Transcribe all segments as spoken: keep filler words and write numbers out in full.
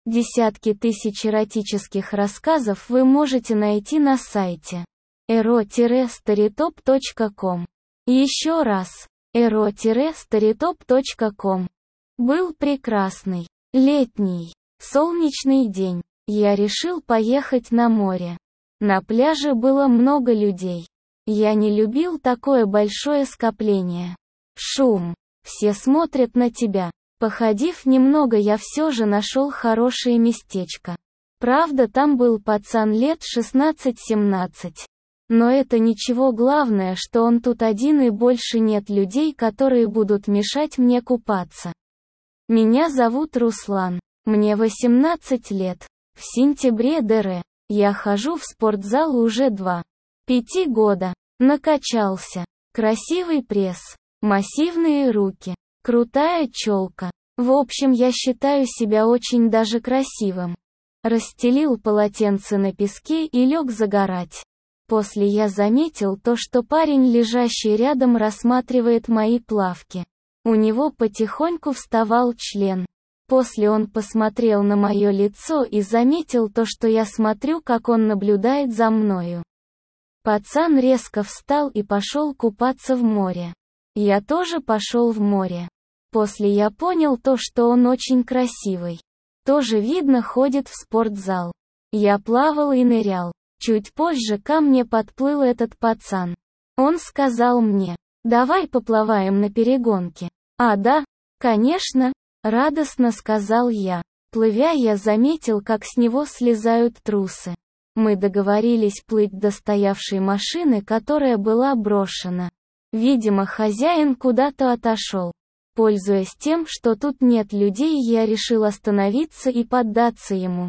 Десятки тысяч эротических рассказов вы можете найти на сайте эро старитоп точка ком. Еще раз, эро старитоп точка ком. Был прекрасный, летний, солнечный день. Я решил поехать на море. На пляже было много людей. Я не любил такое большое скопление. Шум. Все смотрят на тебя. Походив немного, я все же нашел хорошее местечко. Правда, там был пацан лет шестнадцать-семнадцать. Но это ничего, главное, что он тут один и больше нет людей, которые будут мешать мне купаться. Меня зовут Руслан. Мне восемнадцать лет. В сентябре др. Я хожу в спортзал уже два. Пяти года. Накачался. Красивый пресс. Массивные руки. Крутая челка. В общем, я считаю себя очень даже красивым. Расстелил полотенце на песке и лег загорать. После я заметил то, что парень, лежащий рядом, рассматривает мои плавки. У него потихоньку вставал член. После он посмотрел на мое лицо и заметил то, что я смотрю, как он наблюдает за мною. Пацан резко встал и пошел купаться в море. Я тоже пошел в море. После я понял то, что он очень красивый. Тоже видно, ходит в спортзал. Я плавал и нырял. Чуть позже ко мне подплыл этот пацан. Он сказал мне: «Давай поплаваем на перегонке». «А да, конечно», — радостно сказал я. Плывя, я заметил, как с него слезают трусы. Мы договорились плыть до стоявшей машины, которая была брошена. Видимо, хозяин куда-то отошел. Пользуясь тем, что тут нет людей, я решил остановиться и поддаться ему.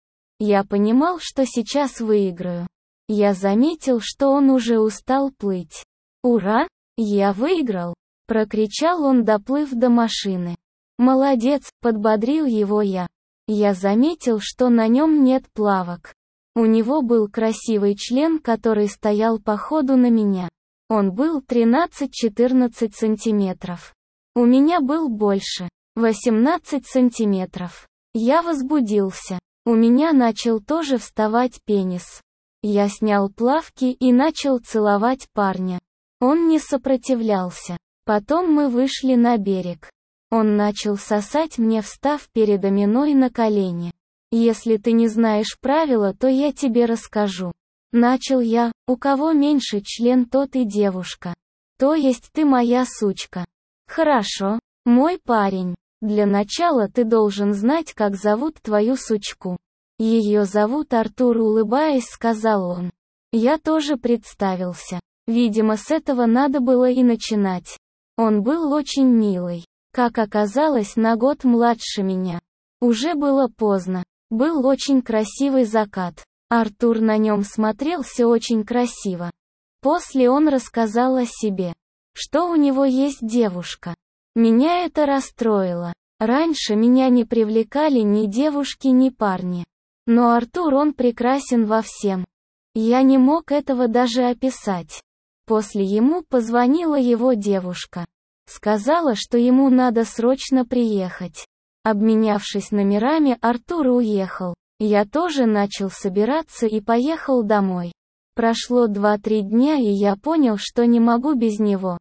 Я понимал, что сейчас выиграю. Я заметил, что он уже устал плыть. «Ура! Я выиграл!» — прокричал он, доплыв до машины. «Молодец!» — подбодрил его я. Я заметил, что на нем нет плавок. У него был красивый член, который стоял по ходу на меня. Он был тринадцать-четырнадцать сантиметров. У меня был больше, восемнадцать сантиметров. Я возбудился. У меня начал тоже вставать пенис. Я снял плавки и начал целовать парня. Он не сопротивлялся. Потом мы вышли на берег. Он начал сосать мне, встав передо мной на колени. «Если ты не знаешь правила, то я тебе расскажу». Начал я: «У кого меньше член, тот и девушка. То есть ты моя сучка». «Хорошо, мой парень. Для начала ты должен знать, как зовут твою сучку». «Ее зовут Артур», — улыбаясь, сказал он. Я тоже представился. Видимо, с этого надо было и начинать. Он был очень милый. Как оказалось, на год младше меня. Уже было поздно. Был очень красивый закат. Артур на нем смотрелся очень красиво. После он рассказал о себе, что у него есть девушка. Меня это расстроило. Раньше меня не привлекали ни девушки, ни парни. Но Артур, он прекрасен во всем. Я не мог этого даже описать. После ему позвонила его девушка. Сказала, что ему надо срочно приехать. Обменявшись номерами, Артур уехал. Я тоже начал собираться и поехал домой. Прошло два-три дня, и я понял, что не могу без него.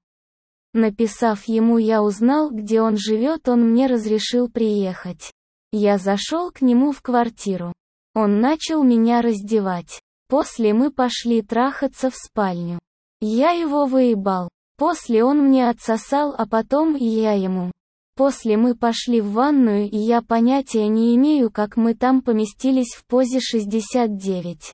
Написав ему, я узнал, где он живет, он мне разрешил приехать. Я зашел к нему в квартиру. Он начал меня раздевать. После мы пошли трахаться в спальню. Я его выебал. После он мне отсосал, а потом и я ему. После мы пошли в ванную, и я понятия не имею, как мы там поместились в позе шестьдесят девять.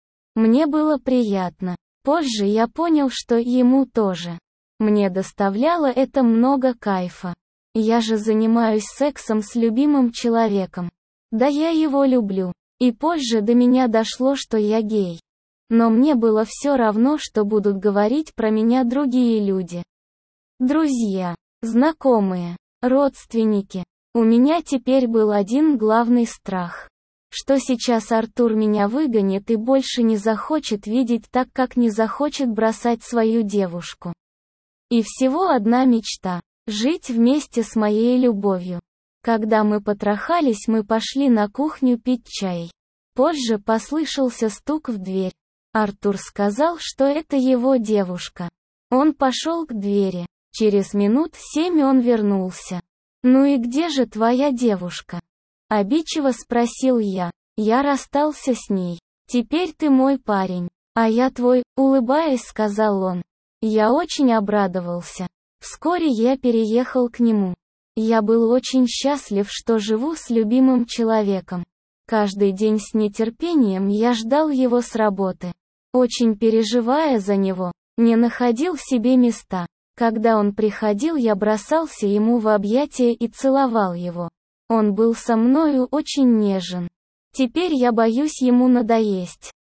Мне было приятно. Позже я понял, что и ему тоже. Мне доставляло это много кайфа. Я же занимаюсь сексом с любимым человеком. Да я его люблю. И позже до меня дошло, что я гей. Но мне было все равно, что будут говорить про меня другие люди. Друзья, знакомые, родственники. У меня теперь был один главный страх. Что сейчас Артур меня выгонит и больше не захочет видеть, так как не захочет бросать свою девушку. И всего одна мечта – жить вместе с моей любовью. Когда мы потрахались, мы пошли на кухню пить чай. Позже послышался стук в дверь. Артур сказал, что это его девушка. Он пошел к двери. Через минут семь он вернулся. «Ну и где же твоя девушка?» Обидчиво спросил я. «Я расстался с ней. Теперь ты мой парень. А я твой», улыбаясь, сказал он. Я очень обрадовался. Вскоре я переехал к нему. Я был очень счастлив, что живу с любимым человеком. Каждый день с нетерпением я ждал его с работы. Очень переживая за него, не находил себе места. Когда он приходил, я бросался ему в объятия и целовал его. Он был со мною очень нежен. Теперь я боюсь ему надоесть.